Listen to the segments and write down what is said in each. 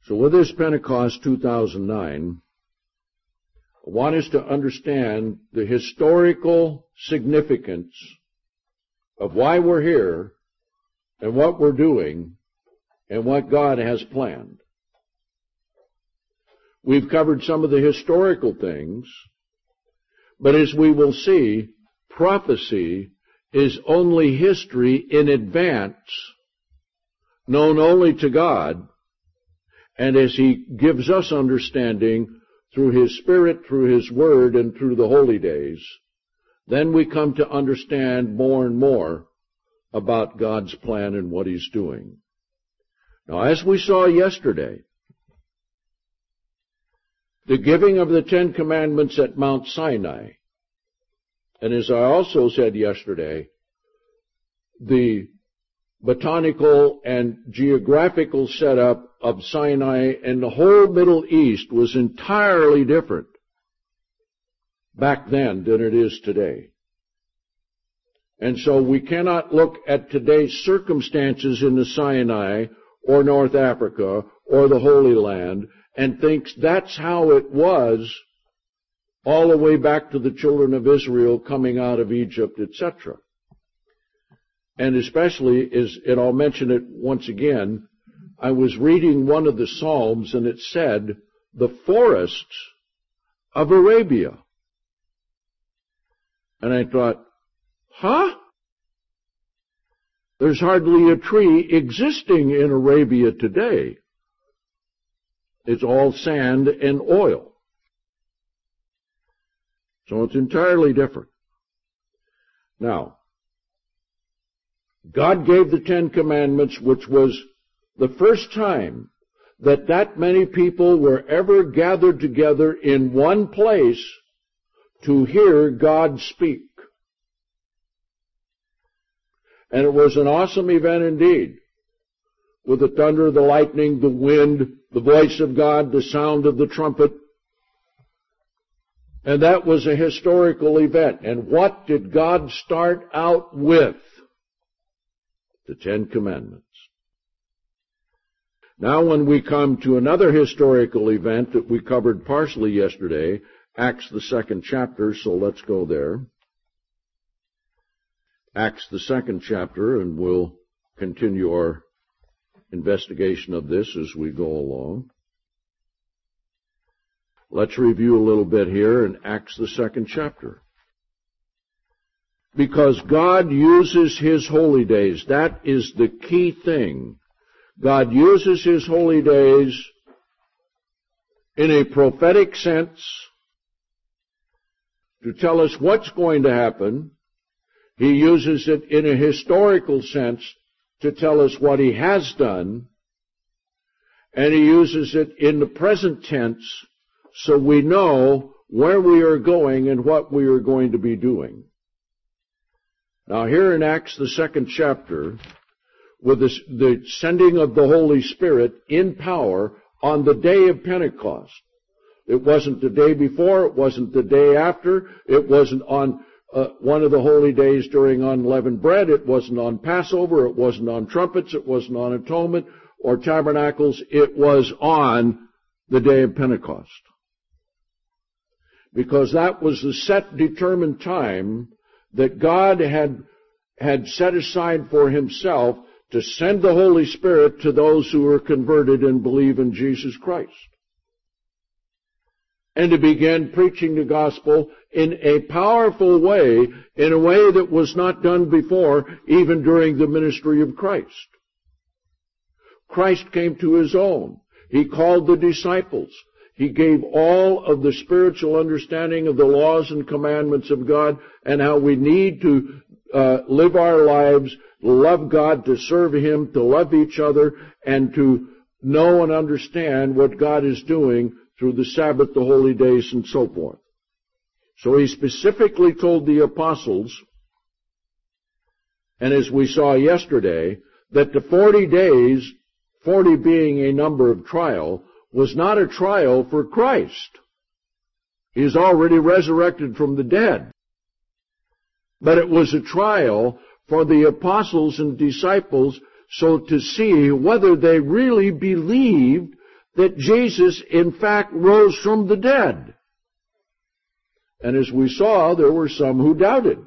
So with this Pentecost 2009, I want us to understand the historical significance of why we're here and what we're doing and what God has planned. We've covered some of the historical things, but as we will see, prophecy is only history in advance, known only to God, and as He gives us understanding through His Spirit, through His Word, and through the holy days, then we come to understand more and more about God's plan and what He's doing. Now, as we saw yesterday, the giving of the Ten Commandments at Mount Sinai, and as I also said yesterday, the botanical and geographical setup of Sinai and the whole Middle East was entirely different back then than it is today. And so we cannot look at today's circumstances in the Sinai or North Africa or the Holy Land and think that's how it was all the way back to the children of Israel coming out of Egypt, etc. And especially, and I'll mention it once again, I was reading one of the Psalms and it said, the forests of Arabia. And I thought, There's hardly a tree existing in Arabia today. It's all sand and oil. So it's entirely different. Now, God gave the Ten Commandments, which was the first time that many people were ever gathered together in one place to hear God speak. And it was an awesome event indeed, with the thunder, the lightning, the wind, the voice of God, the sound of the trumpet. And that was a historical event. And what did God start out with? The Ten Commandments. Now when we come to another historical event that we covered partially yesterday, Acts the 2nd chapter, so let's go there. Acts the 2nd chapter, and we'll continue our investigation of this as we go along. Let's review a little bit here in Acts the 2nd chapter. Because God uses His holy days. That is the key thing. God uses His holy days in a prophetic sense to tell us what's going to happen. He uses it in a historical sense to tell us what He has done. And He uses it in the present tense so we know where we are going and what we are going to be doing. Now here in Acts the 2nd chapter, with the sending of the Holy Spirit in power on the day of Pentecost. It wasn't the day before, it wasn't the day after, it wasn't on one of the holy days during unleavened bread, it wasn't on Passover, it wasn't on trumpets, it wasn't on atonement or tabernacles, it was on the day of Pentecost. Because that was the set, determined time that God had set aside for Himself to send the Holy Spirit to those who are converted and believe in Jesus Christ. And to begin preaching the gospel in a powerful way, in a way that was not done before, even during the ministry of Christ. Christ came to His own. He called the disciples. He gave all of the spiritual understanding of the laws and commandments of God and how we need to live our lives, love God, to serve Him, to love each other, and to know and understand what God is doing through the Sabbath, the holy days, and so forth. So He specifically told the apostles, and as we saw yesterday, that the 40 days, 40 being a number of trial, was not a trial for Christ. He is already resurrected from the dead. But it was a trial for the apostles and disciples so to see whether they really believed that Jesus, in fact, rose from the dead. And as we saw, there were some who doubted.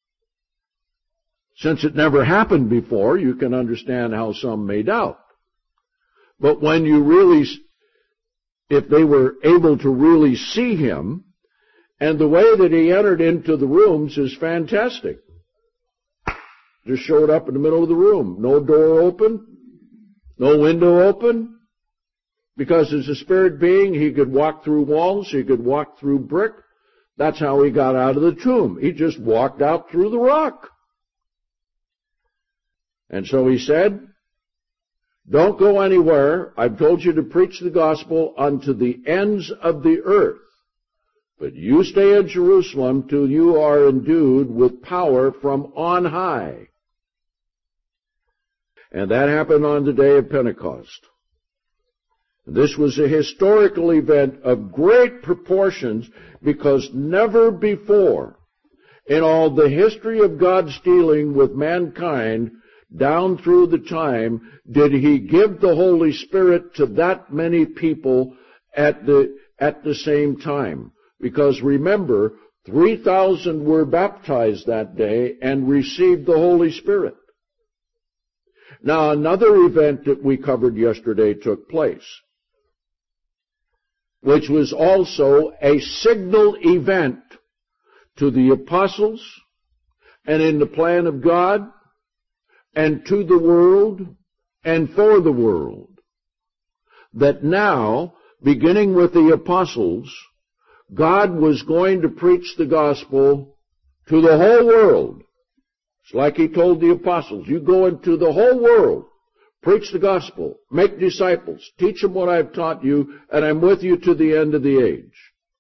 Since it never happened before, you can understand how some may doubt. But when you really, if they were able to really see him, and the way that he entered into the rooms is fantastic. Just showed up in the middle of the room. No door open, no window open, because as a spirit being, he could walk through walls, he could walk through brick. That's how he got out of the tomb. He just walked out through the rock. And so he said, don't go anywhere. I've told you to preach the gospel unto the ends of the earth. But you stay in Jerusalem till you are endued with power from on high. And that happened on the day of Pentecost. This was a historical event of great proportions because never before in all the history of God's dealing with mankind down through the time did he give the Holy Spirit to that many people at the same time. Because remember, 3,000 were baptized that day and received the Holy Spirit. Now, another event that we covered yesterday took place, which was also a signal event to the apostles and in the plan of God and to the world and for the world. That now, beginning with the apostles, God was going to preach the gospel to the whole world. It's like he told the apostles, you go into the whole world, preach the gospel, make disciples, teach them what I've taught you, and I'm with you to the end of the age.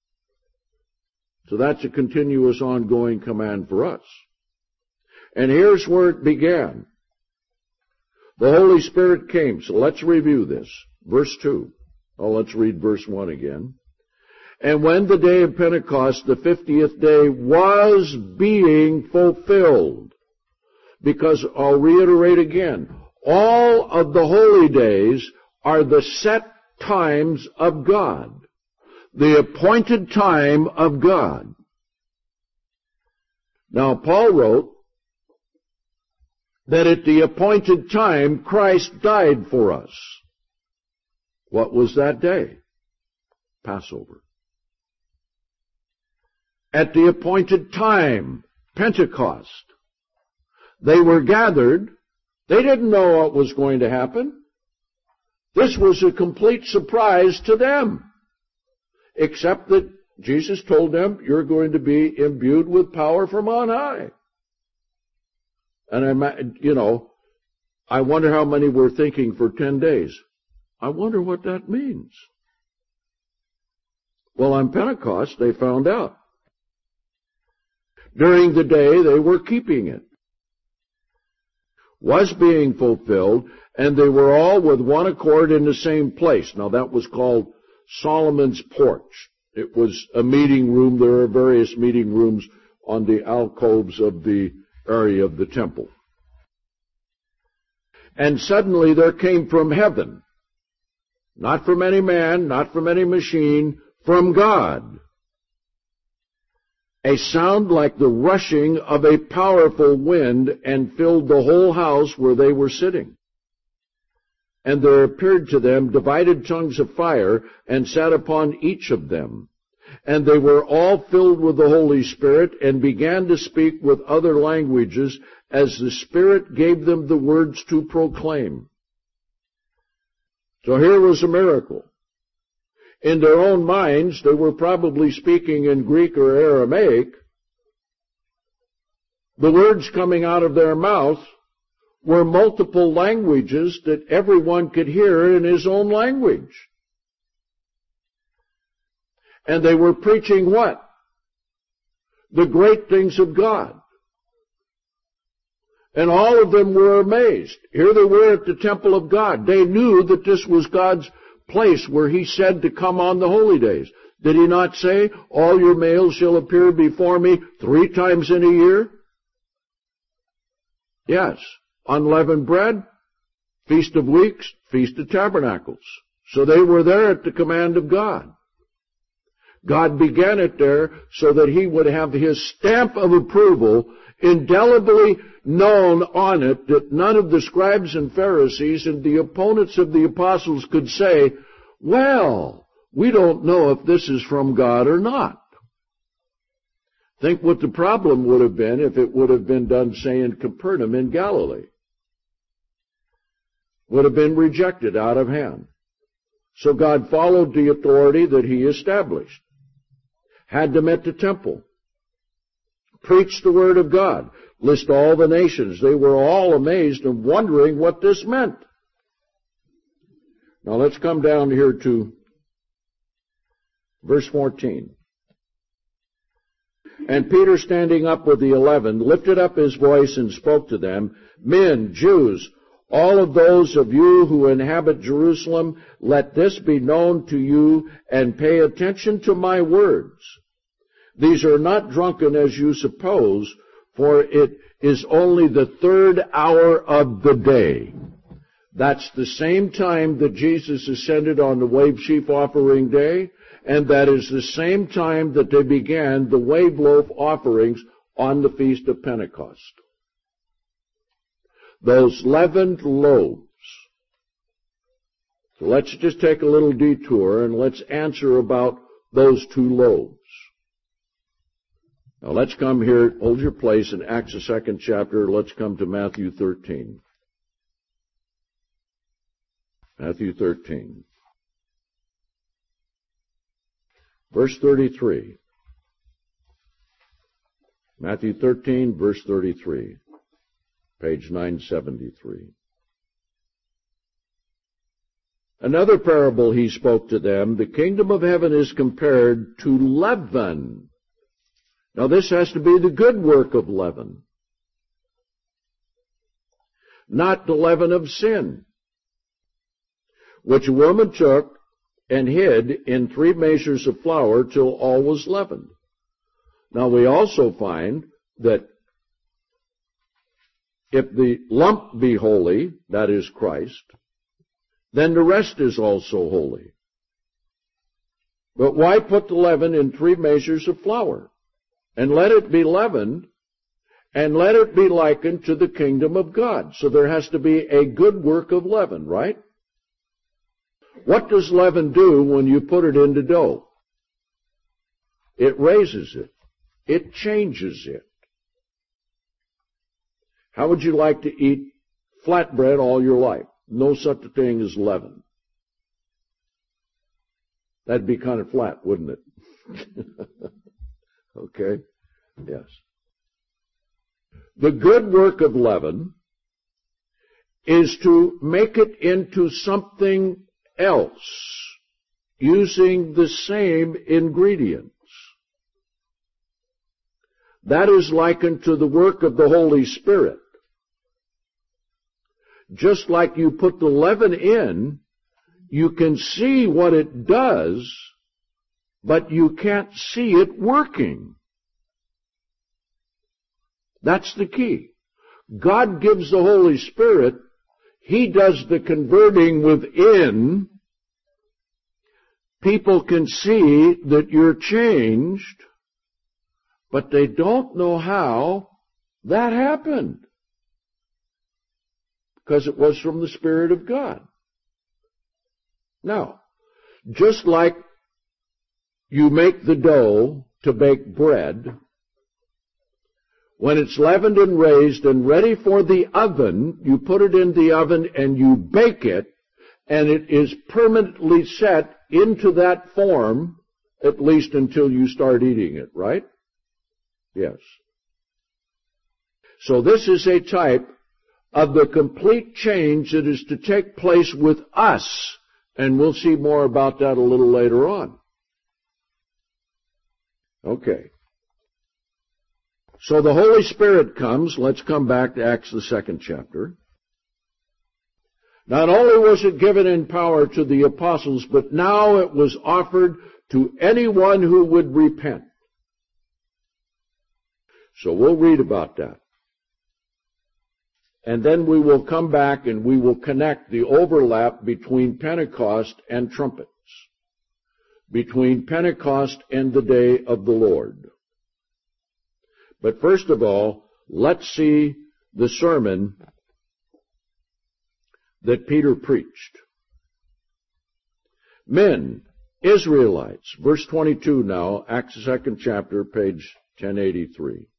So that's a continuous, ongoing command for us. And here's where it began. The Holy Spirit came. So let's review this. Verse 2. Oh, let's read verse 1 again. And when the day of Pentecost, the 50th day, was being fulfilled, because I'll reiterate again, all of the holy days are the set times of God, the appointed time of God. Now, Paul wrote that at the appointed time Christ died for us. What was that day? Passover. At the appointed time, Pentecost. They were gathered. They didn't know what was going to happen. This was a complete surprise to them. Except that Jesus told them, you're going to be imbued with power from on high. And I wonder how many were thinking for 10 days. I wonder what that means. Well, on Pentecost, they found out. During the day, they were keeping it. Was being fulfilled, and they were all with one accord in the same place. Now, that was called Solomon's Porch. It was a meeting room. There are various meeting rooms on the alcoves of the area of the temple. And suddenly there came from heaven, not from any man, not from any machine, from God, a sound like the rushing of a powerful wind, and filled the whole house where they were sitting. And there appeared to them divided tongues of fire, and sat upon each of them. And they were all filled with the Holy Spirit, and began to speak with other languages, as the Spirit gave them the words to proclaim. So here was a miracle. In their own minds, they were probably speaking in Greek or Aramaic. The words coming out of their mouth were multiple languages that everyone could hear in his own language. And they were preaching what? The great things of God. And all of them were amazed. Here they were at the temple of God. They knew that this was God's place where he said to come on the holy days. Did he not say, all your males shall appear before me 3 times in a year? Yes. Unleavened bread, Feast of Weeks, Feast of Tabernacles. So they were there at the command of God. God began it there so that he would have his stamp of approval indelibly known on it, that none of the scribes and Pharisees and the opponents of the apostles could say, well, we don't know if this is from God or not. Think what the problem would have been if it would have been done, say, in Capernaum in Galilee. Would have been rejected out of hand. So God followed the authority that he established. Had them at the temple. Preached the word of God. List all the nations. They were all amazed and wondering what this meant. Now let's come down here to verse 14. And Peter, standing up with the 11, lifted up his voice and spoke to them, Men, Jews, all of those of you who inhabit Jerusalem, let this be known to you, and pay attention to my words. These are not drunken as you suppose, for it is only the 3rd hour of the day. That's the same time that Jesus ascended on the wave sheaf offering day, and that is the same time that they began the wave loaf offerings on the Feast of Pentecost. Those leavened loaves. So let's just take a little detour and let's answer about those 2 loaves. Now let's come here, hold your place in Acts the 2nd chapter. Let's come to Matthew 13. Matthew 13. Verse 33. Matthew 13, verse 33. Page 973. Another parable he spoke to them, the kingdom of heaven is compared to leaven. Now this has to be the good work of leaven, not the leaven of sin, which a woman took and hid in 3 measures of flour till all was leavened. Now we also find that if the lump be holy, that is Christ, then the rest is also holy. But why put the leaven in 3 measures of flour? And let it be leavened, and let it be likened to the kingdom of God. So there has to be a good work of leaven, right? What does leaven do when you put it into dough? It raises it. It changes it. How would you like to eat flatbread all your life? No such a thing as leaven. That'd be kind of flat, wouldn't it? Okay? Yes. The good work of leaven is to make it into something else using the same ingredients. That is likened to the work of the Holy Spirit. Just like you put the leaven in, you can see what it does, but you can't see it working. That's the key. God gives the Holy Spirit. He does the converting within. People can see that you're changed, but they don't know how that happened. Because it was from the Spirit of God. Now, just like you make the dough to bake bread, when it's leavened and raised and ready for the oven, you put it in the oven and you bake it, and it is permanently set into that form, at least until you start eating it, right? Yes. So this is a type of the complete change that is to take place with us, and we'll see more about that a little later on. Okay. So the Holy Spirit comes. Let's come back to Acts the 2nd chapter. Not only was it given in power to the apostles, but now it was offered to anyone who would repent. So we'll read about that. And then we will come back and we will connect the overlap between Pentecost and trumpets, between Pentecost and the day of the Lord. But first of all, let's see the sermon that Peter preached. Men, Israelites, verse 22 now, Acts 2nd chapter, page 1083.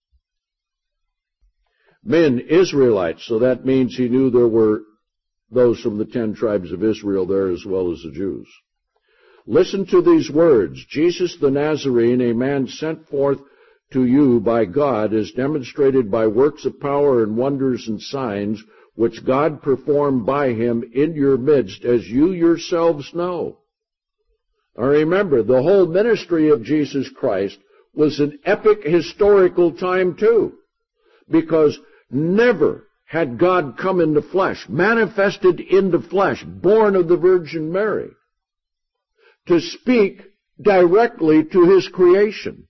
Men, Israelites, so that means he knew there were those from the 10 tribes of Israel there as well as the Jews. Listen to these words. Jesus the Nazarene, a man sent forth to you by God, is demonstrated by works of power and wonders and signs, which God performed by him in your midst, as you yourselves know. Now remember, the whole ministry of Jesus Christ was an epic historical time too, because never had God come into flesh, manifested into flesh, born of the Virgin Mary, to speak directly to his creation.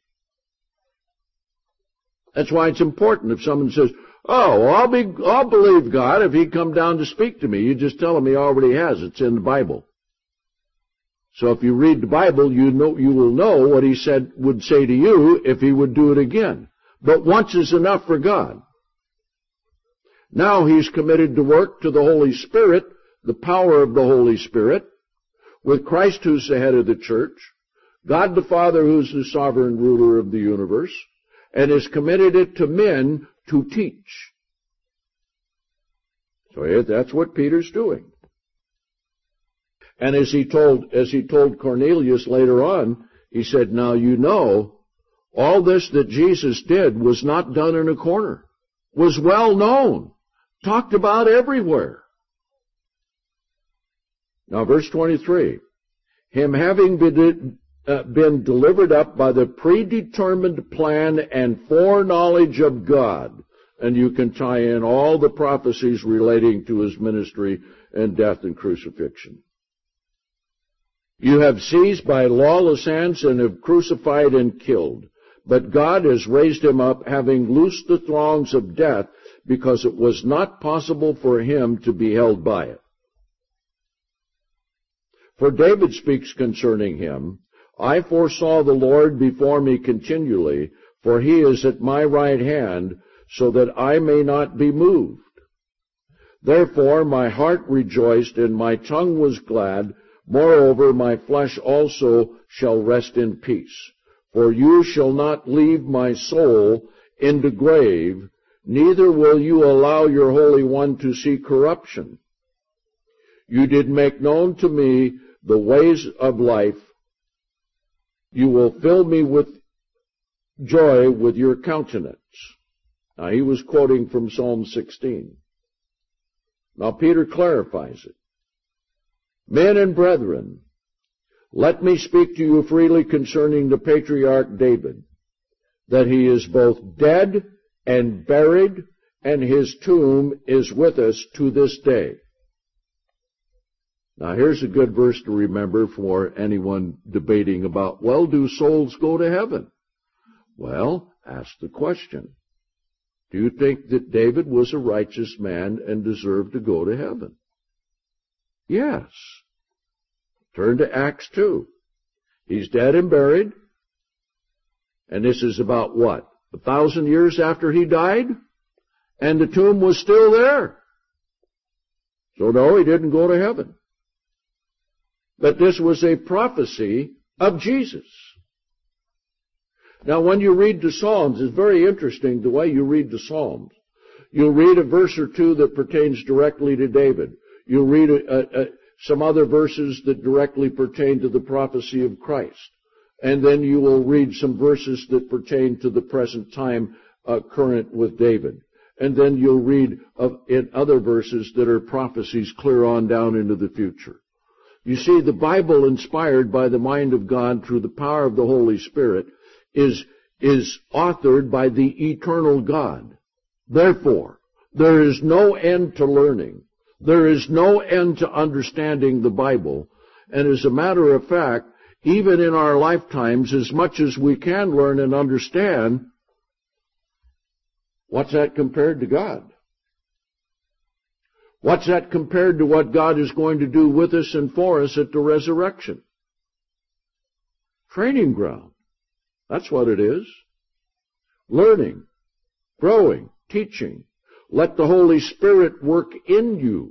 That's why it's important if someone says, oh, well, I'll believe God if he'd come down to speak to me. You just tell him he already has. It's in the Bible. So if you read the Bible, you will know what he would say to you if he would do it again. But once is enough for God. Now he's committed to work to the Holy Spirit, the power of the Holy Spirit, with Christ who's the head of the church, God the Father who's the sovereign ruler of the universe, and has committed it to men to teach. So that's what Peter's doing. And as he told Cornelius later on, he said, now you know, all this that Jesus did was not done in a corner, was well known, talked about everywhere. Now verse 23, him having been delivered up by the predetermined plan and foreknowledge of God. And you can tie in all the prophecies relating to his ministry and death and crucifixion. You have seized by lawless hands and have crucified and killed. But God has raised him up, having loosed the thongs of death, because it was not possible for him to be held by it. For David speaks concerning him, I foresaw the Lord before me continually, for he is at my right hand, so that I may not be moved. Therefore my heart rejoiced, and my tongue was glad. Moreover, my flesh also shall rest in peace. For you shall not leave my soul in the grave, neither will you allow your Holy One to see corruption. You did make known to me the ways of life. You will fill me with joy with your countenance. Now he was quoting from Psalm 16. Now Peter clarifies it. Men and brethren, let me speak to you freely concerning the patriarch David, that he is both dead and buried, and his tomb is with us to this day. Now here's a good verse to remember for anyone debating about, well, do souls go to heaven? Well, ask the question. Do you think that David was a righteous man and deserved to go to heaven? Yes. Turn to Acts 2. He's dead and buried. And this is about what? 1,000 years after he died? And the tomb was still there. So no, he didn't go to heaven. But this was a prophecy of Jesus. Now when you read the Psalms, it's very interesting the way you read the Psalms. You'll read a verse or two that pertains directly to David. You'll read some other verses that directly pertain to the prophecy of Christ. And then you will read some verses that pertain to the present time current with David. And then you'll read in other verses that are prophecies clear on down into the future. You see, the Bible, inspired by the mind of God through the power of the Holy Spirit, is authored by the eternal God. Therefore, there is no end to learning. There is no end to understanding the Bible. And as a matter of fact, even in our lifetimes, as much as we can learn and understand, what's that compared to God? What's that compared to what God is going to do with us and for us at the resurrection? Training ground. That's what it is. Learning, growing, teaching. Let the Holy Spirit work in you.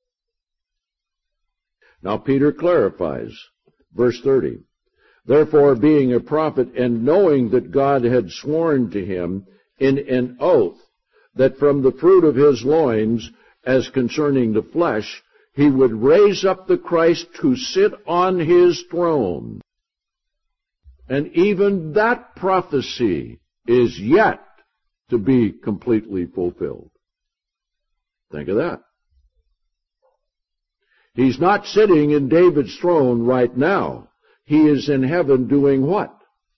Now Peter clarifies, verse 30. Therefore, being a prophet, and knowing that God had sworn to him in an oath that from the fruit of his loins, as concerning the flesh, he would raise up the Christ to sit on his throne. And even that prophecy is yet to be completely fulfilled. Think of that. He's not sitting in David's throne right now. He is in heaven doing what?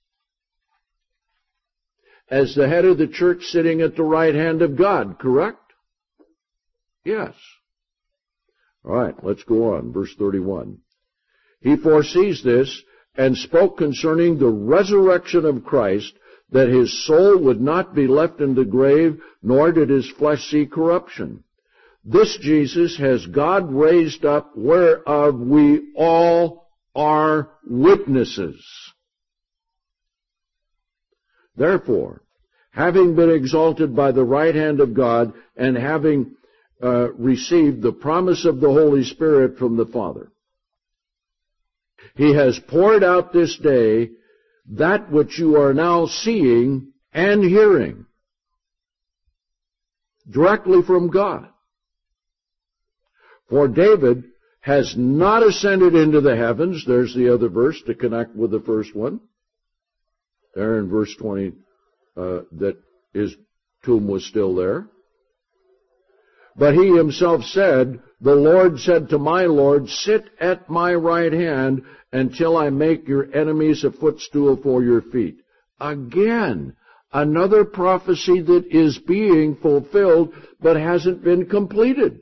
As the head of the church sitting at the right hand of God, correct? Yes. All right, let's go on. Verse 31. He foresees this and spoke concerning the resurrection of Christ, that his soul would not be left in the grave, nor did his flesh see corruption. This Jesus has God raised up, whereof we all are witnesses. Therefore, having been exalted by the right hand of God, and having received the promise of the Holy Spirit from the Father, he has poured out this day that which you are now seeing and hearing directly from God. For David has not ascended into the heavens. There's the other verse to connect with the first one. There in verse 20, that his tomb was still there. But he himself said, the Lord said to my Lord, sit at my right hand until I make your enemies a footstool for your feet. Again, another prophecy that is being fulfilled but hasn't been completed.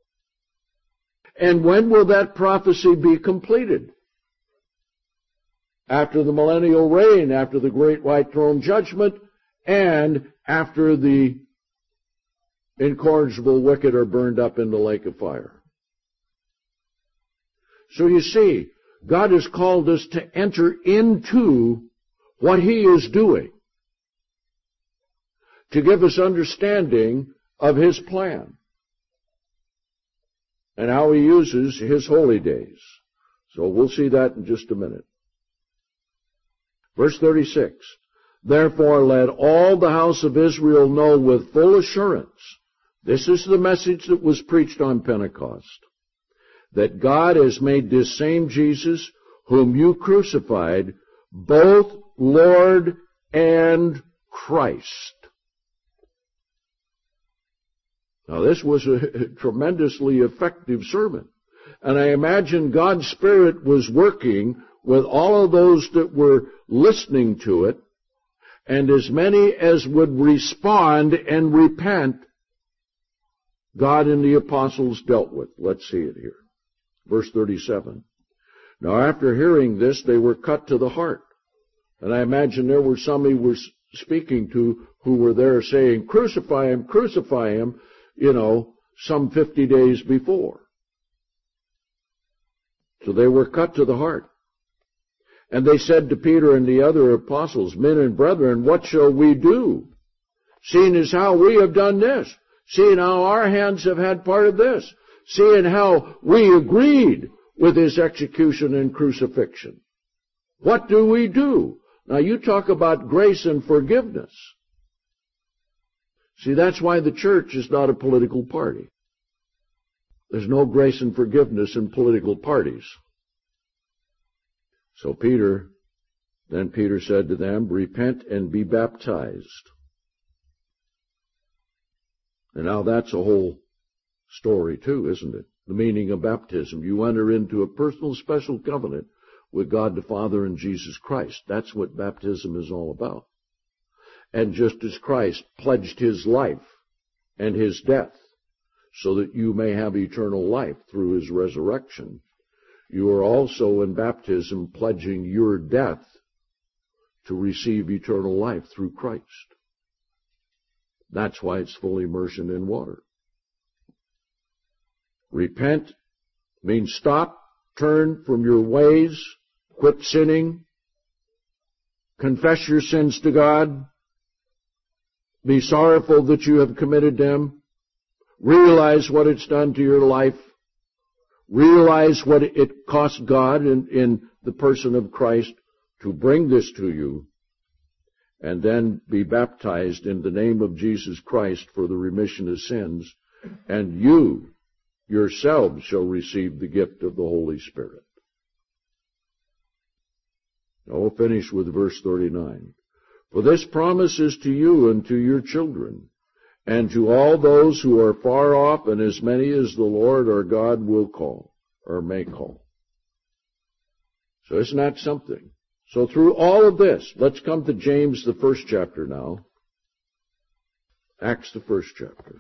And when will that prophecy be completed? After the millennial reign, after the great white throne judgment, and after the incorrigible wicked are burned up in the lake of fire. So you see, God has called us to enter into what he is doing, to give us understanding of his plan and how he uses his holy days. So we'll see that in just a minute. Verse 36, therefore let all the house of Israel know with full assurance, this is the message that was preached on Pentecost, that God has made this same Jesus, whom you crucified, both Lord and Christ. Now this was a tremendously effective sermon. And I imagine God's Spirit was working with all of those that were listening to it, and as many as would respond and repent, God and the apostles dealt with. Let's see it here. Verse 37. Now after hearing this, they were cut to the heart. And I imagine there were some he was speaking to who were there saying, crucify him, some 50 days before. So they were cut to the heart. And they said to Peter and the other apostles, men and brethren, what shall we do? Seeing as how we have done this, seeing how our hands have had part of this, seeing how we agreed with his execution and crucifixion. What do we do? Now you talk about grace and forgiveness. See, that's why the church is not a political party. There's no grace and forgiveness in political parties. So Peter said to them, repent and be baptized. And now that's a whole story too, isn't it? The meaning of baptism. You enter into a personal special covenant with God the Father and Jesus Christ. That's what baptism is all about. And just as Christ pledged his life and his death so that you may have eternal life through his resurrection, you are also in baptism pledging your death to receive eternal life through Christ. That's why it's full immersion in water. Repent means stop, turn from your ways, quit sinning, confess your sins to God, be sorrowful that you have committed them, realize what it's done to your life, realize what it cost God in the person of Christ to bring this to you, and then be baptized in the name of Jesus Christ for the remission of sins, and you yourselves shall receive the gift of the Holy Spirit. Now we'll finish with verse 39. For this promise is to you and to your children, and to all those who are far off, and as many as the Lord our God will call, or may call. So isn't that something? So through all of this, let's come to James, the first chapter now. Acts, the first chapter.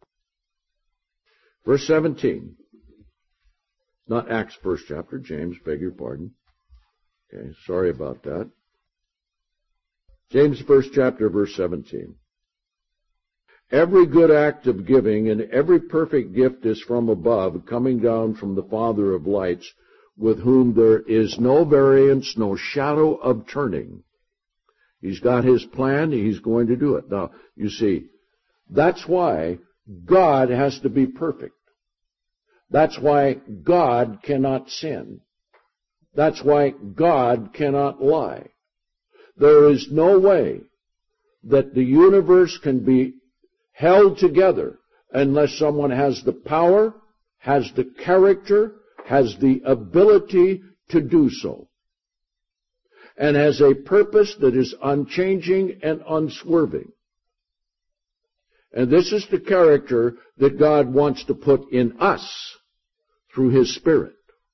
Verse 17. Not Acts, first chapter. James, beg your pardon. Okay, sorry about that. James, first chapter, verse 17. Every good act of giving and every perfect gift is from above, coming down from the Father of lights, with whom there is no variance, no shadow of turning. He's got his plan, he's going to do it. Now, you see, that's why God has to be perfect. That's why God cannot sin. That's why God cannot lie. There is no way that the universe can be held together unless someone has the power, has the character, has the ability to do so, and has a purpose that is unchanging and unswerving. And this is the character that God wants to put in us through His Spirit.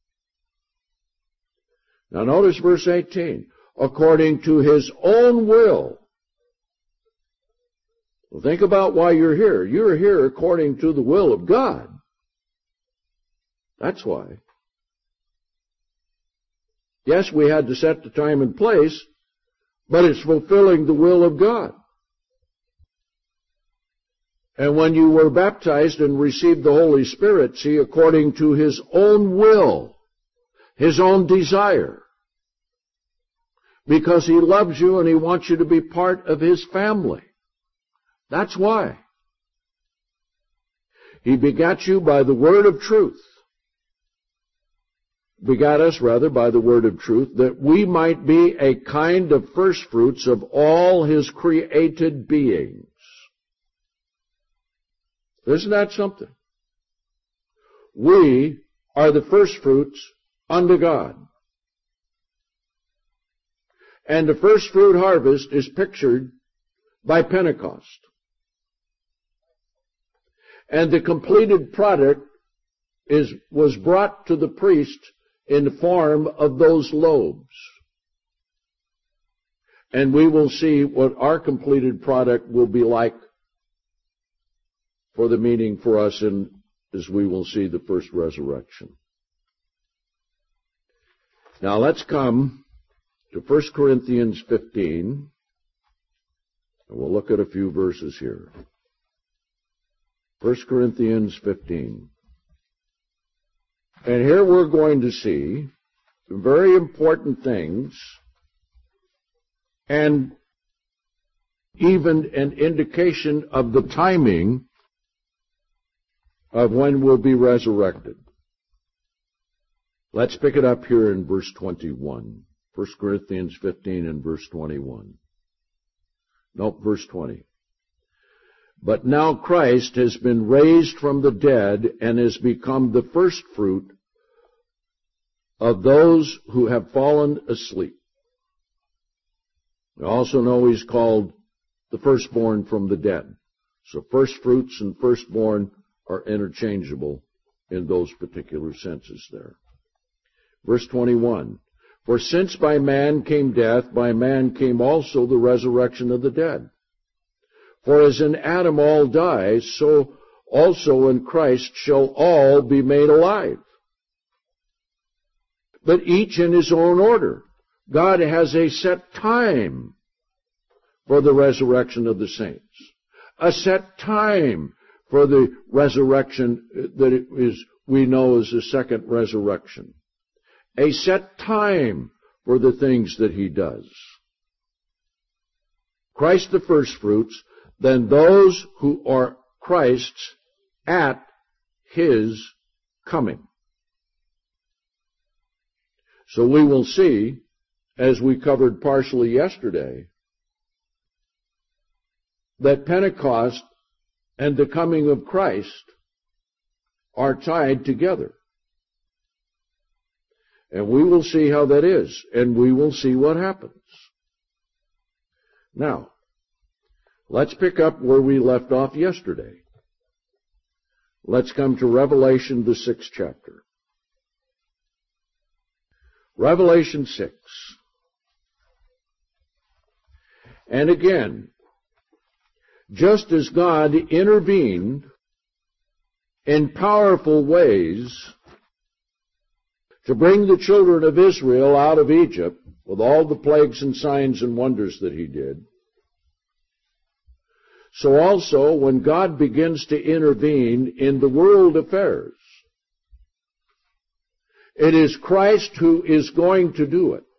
Now notice verse 18. According to His own will. Well, think about why you're here. You're here according to the will of God. That's why. Yes, we had to set the time and place, but it's fulfilling the will of God. And when you were baptized and received the Holy Spirit, see, according to His own will, His own desire, because He loves you and He wants you to be part of His family. That's why. He begat you by the word of truth. Begat us, rather, by the word of truth, that we might be a kind of firstfruits of all His created beings. Isn't that something? We are the firstfruits unto God. And the first fruit harvest is pictured by Pentecost. And the completed product was brought to the priest in the form of those lobes. And we will see what our completed product will be like for the meaning for us as we will see the first resurrection. Now let's come to 1 Corinthians 15, and we'll look at a few verses here. 1 Corinthians 15. And here we're going to see some very important things and even an indication of the timing of when we'll be resurrected. Let's pick it up here in verse 21. 1 Corinthians 15 and verse 21. Nope, verse 20. But now Christ has been raised from the dead and has become the first fruit of those who have fallen asleep. We also know He's called the firstborn from the dead. So first fruits and firstborn are interchangeable in those particular senses there. Verse 21. For since by man came death, by man came also the resurrection of the dead. For as in Adam all die, so also in Christ shall all be made alive. But each in his own order. God has a set time for the resurrection of the saints. A set time for the resurrection that is we know as the second resurrection. A set time for the things that he does. Christ the firstfruits, then those who are Christ's at his coming. So we will see, as we covered partially yesterday, that Pentecost and the coming of Christ are tied together. And we will see how that is, and we will see what happens. Now, let's pick up where we left off yesterday. Let's come to Revelation, the 6th chapter. Revelation 6. And again, just as God intervened in powerful ways to bring the children of Israel out of Egypt with all the plagues and signs and wonders that he did, so also when God begins to intervene in the world affairs, it is Christ who is going to do it.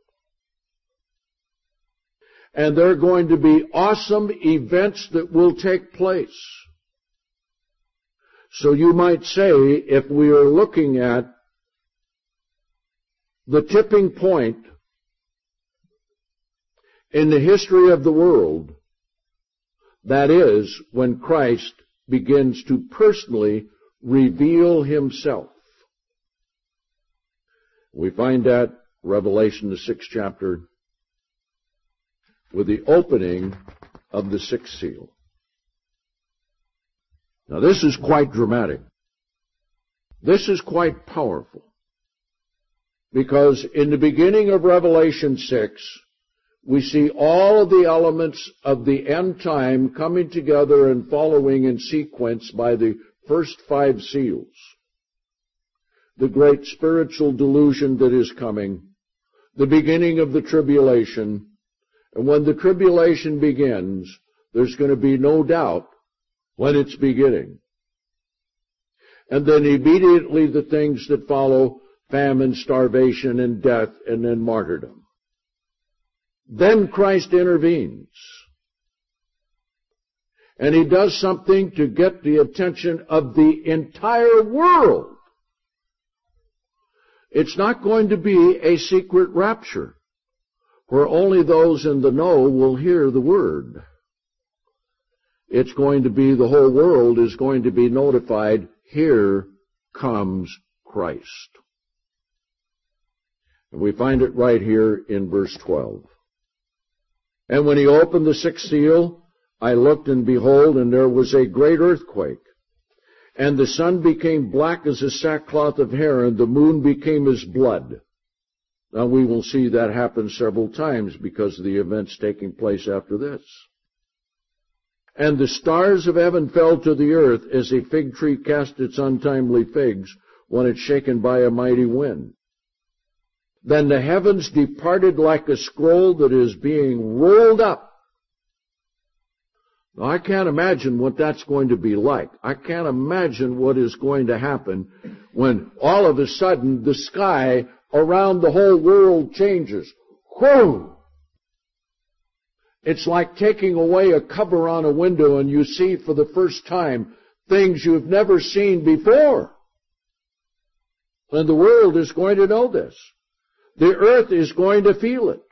And there are going to be awesome events that will take place. So you might say, if we are looking at the tipping point in the history of the world, that is when Christ begins to personally reveal himself. We find that Revelation, the 6th chapter, with the opening of the 6th seal. Now this is quite dramatic. This is quite powerful. Because in the beginning of Revelation 6, we see all of the elements of the end time coming together and following in sequence by the first 5 seals. The great spiritual delusion that is coming, the beginning of the tribulation, and when the tribulation begins, there's going to be no doubt when it's beginning. And then immediately the things that follow, famine, starvation, and death, and then martyrdom. Then Christ intervenes. And he does something to get the attention of the entire world. It's not going to be a secret rapture, where only those in the know will hear the word. It's going to be the whole world is going to be notified, here comes Christ. And we find it right here in verse 12. And when he opened the 6th seal, I looked, and behold, and there was a great earthquake. And the sun became black as a sackcloth of hair, and the moon became as blood. Now we will see that happen several times because of the events taking place after this. And the stars of heaven fell to the earth as a fig tree cast its untimely figs when it's shaken by a mighty wind. Then the heavens departed like a scroll that is being rolled up. Now, I can't imagine what that's going to be like. I can't imagine what is going to happen when all of a sudden the sky around the whole world changes. Whoa! It's like taking away a cover on a window and you see for the first time things you've never seen before. And the world is going to know this. The earth is going to feel it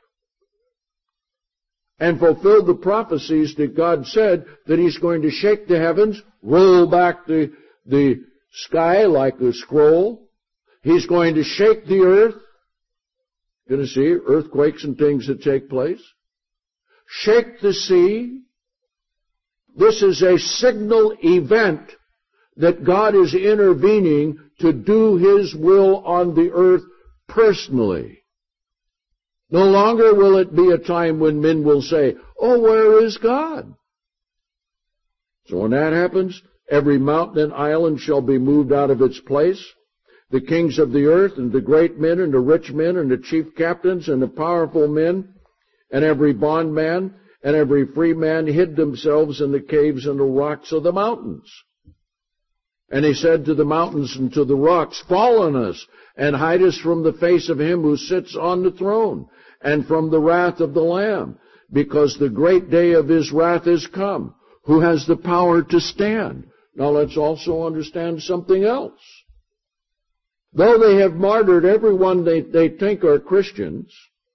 and fulfill the prophecies that God said that he's going to shake the heavens, roll back the sky like a scroll. He's going to shake the earth. You're going to see earthquakes and things that take place. Shake the sea. This is a signal event that God is intervening to do his will on the earth personally. No longer will it be a time when men will say, oh, where is God? So when that happens, every mountain and island shall be moved out of its place. The kings of the earth and the great men and the rich men and the chief captains and the powerful men and every bondman and every free man hid themselves in the caves and the rocks of the mountains. And he said to the mountains and to the rocks, fall on us, and hide us from the face of him who sits on the throne, and from the wrath of the Lamb, because the great day of his wrath is come, who has the power to stand. Now let's also understand something else. Though they have martyred everyone they think are Christians,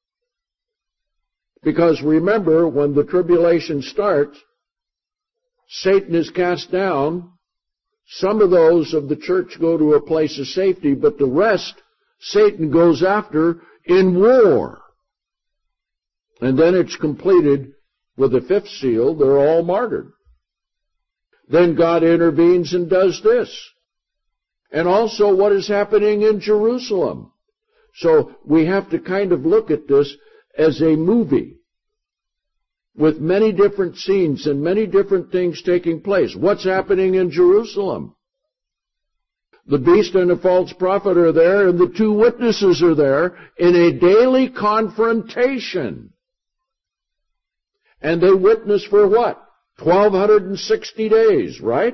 because remember, when the tribulation starts, Satan is cast down. Some of those of the church go to a place of safety, but the rest Satan goes after in war. And then it's completed with the fifth seal. They're all martyred. Then God intervenes and does this. And also what is happening in Jerusalem. So we have to kind of look at this as a movie with many different scenes and many different things taking place. What's happening in Jerusalem? The beast and the false prophet are there, and the two witnesses are there in a daily confrontation. And they witness for what? 1,260 days, right?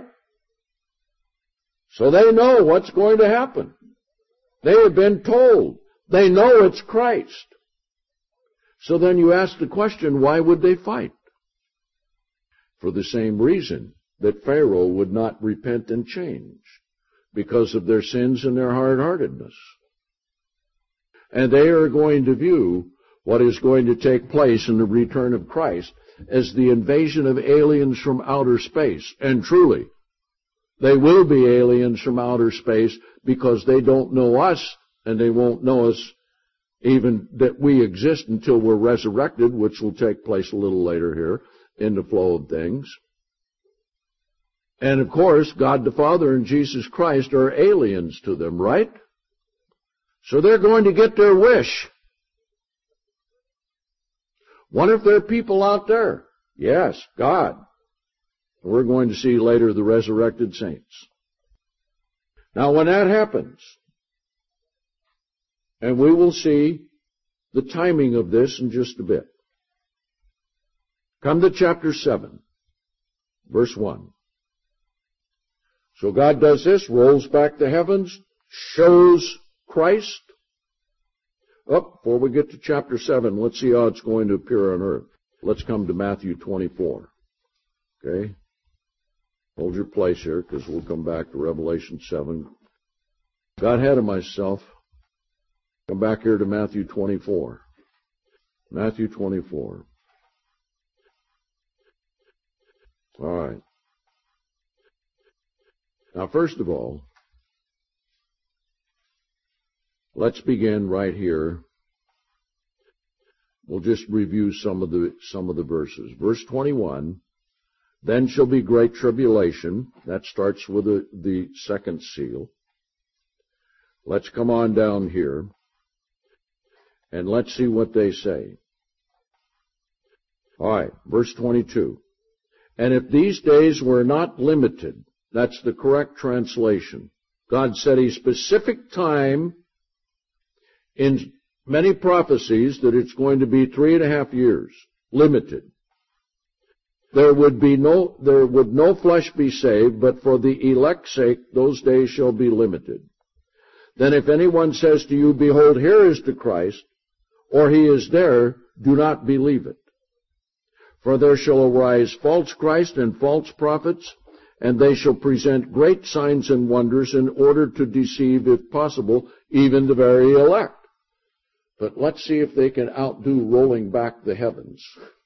So they know what's going to happen. They have been told. They know it's Christ. So then you ask the question, why would they fight? For the same reason that Pharaoh would not repent and change, because of their sins and their hard-heartedness. And they are going to view what is going to take place in the return of Christ as the invasion of aliens from outer space. And truly, they will be aliens from outer space, because they don't know us, and they won't know us even that we exist until we're resurrected, which will take place a little later here in the flow of things. And of course, God the Father and Jesus Christ are aliens to them, right? So they're going to get their wish. Wonder if there are people out there? Yes, God. We're going to see later the resurrected saints. Now when that happens, and we will see the timing of this in just a bit. Come to chapter 7, verse 1. So God does this, rolls back the heavens, shows Christ. Before we get to chapter 7, let's see how it's going to appear on earth. Let's come to Matthew 24. Okay? Hold your place here, because we'll come back to Revelation 7. Got ahead of myself. Come back here to Matthew 24. Matthew 24. All right. Now, first of all, let's begin right here. We'll just review some of the verses. Verse 21, then shall be great tribulation. That starts with the second seal. Let's come on down here, and let's see what they say. All right, verse 22. And if these days were not limited, that's the correct translation. God set a specific time in many prophecies that it's going to be 3.5 years, limited. There would no flesh be saved, but for the elect's sake those days shall be limited. Then if anyone says to you, behold, here is the Christ, or he is there, do not believe it. For there shall arise false Christ and false prophets, and they shall present great signs and wonders in order to deceive, if possible, even the very elect. But let's see if they can outdo rolling back the heavens.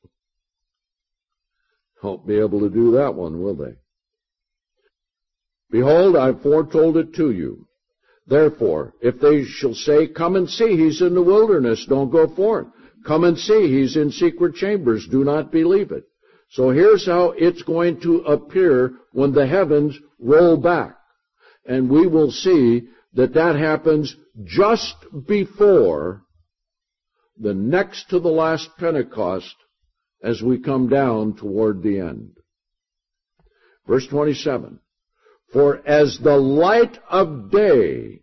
Won't be able to do that one, will they? Behold, I've foretold it to you. Therefore, if they shall say, come and see, he's in the wilderness, don't go forth. Come and see, he's in secret chambers, do not believe it. So here's how it's going to appear when the heavens roll back. And we will see that happens just before the next to the last Pentecost as we come down toward the end. Verse 27. For as the light of day,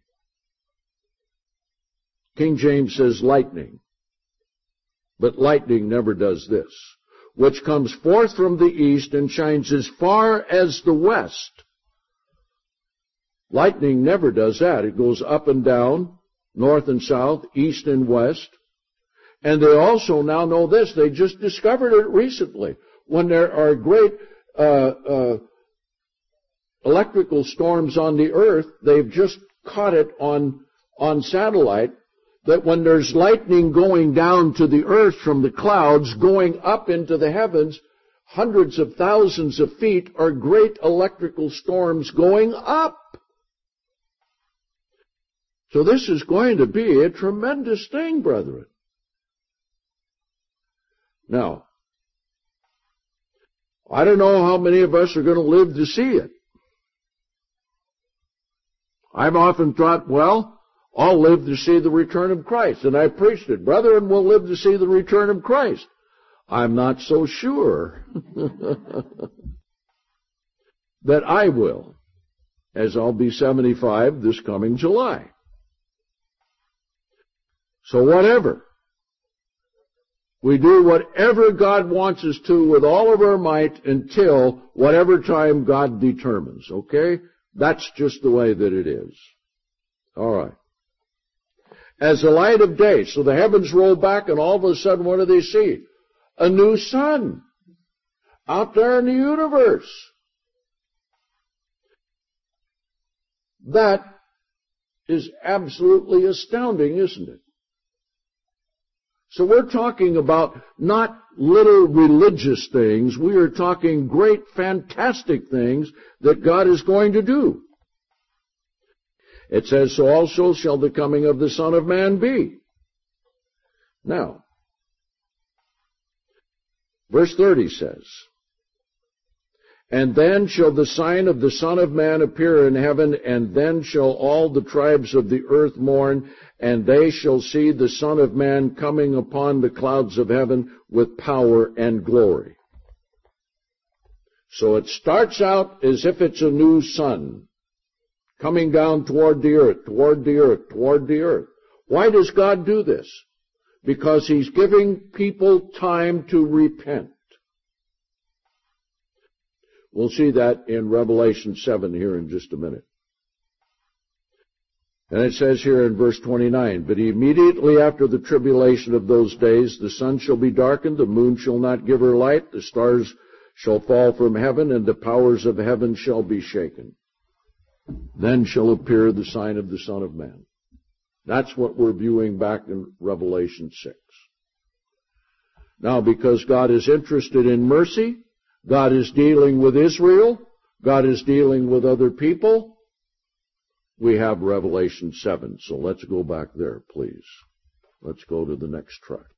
King James says lightning, but lightning never does this, which comes forth from the east and shines as far as the west. Lightning never does that. It goes up and down, north and south, east and west. And they also now know this. They just discovered it recently. When there are great electrical storms on the earth, they've just caught it on satellite, that when there's lightning going down to the earth from the clouds, going up into the heavens, hundreds of thousands of feet are great electrical storms going up. So this is going to be a tremendous thing, brethren. Now, I don't know how many of us are going to live to see it. I've often thought, well, I'll live to see the return of Christ. And I preached it. Brethren will live to see the return of Christ. I'm not so sure that I will, as I'll be 75 this coming July. So whatever. We do whatever God wants us to with all of our might until whatever time God determines, okay? That's just the way that it is. All right. As the light of day, so the heavens roll back and all of a sudden what do they see? A new sun out there in the universe. That is absolutely astounding, isn't it? So we're talking about not little religious things. We are talking great, fantastic things that God is going to do. It says, so also shall the coming of the Son of Man be. Now, verse 30 says, and then shall the sign of the Son of Man appear in heaven, and then shall all the tribes of the earth mourn, and they shall see the Son of Man coming upon the clouds of heaven with power and glory. So it starts out as if it's a new sun coming down toward the earth, toward the earth, toward the earth. Why does God do this? Because He's giving people time to repent. We'll see that in Revelation 7 here in just a minute. And it says here in verse 29, but immediately after the tribulation of those days, the sun shall be darkened, the moon shall not give her light, the stars shall fall from heaven, and the powers of heaven shall be shaken. Then shall appear the sign of the Son of Man. That's what we're viewing back in Revelation 6. Now, because God is interested in mercy, God is dealing with Israel, God is dealing with other people, we have Revelation 7. So let's go back there, please. Let's go to the next track.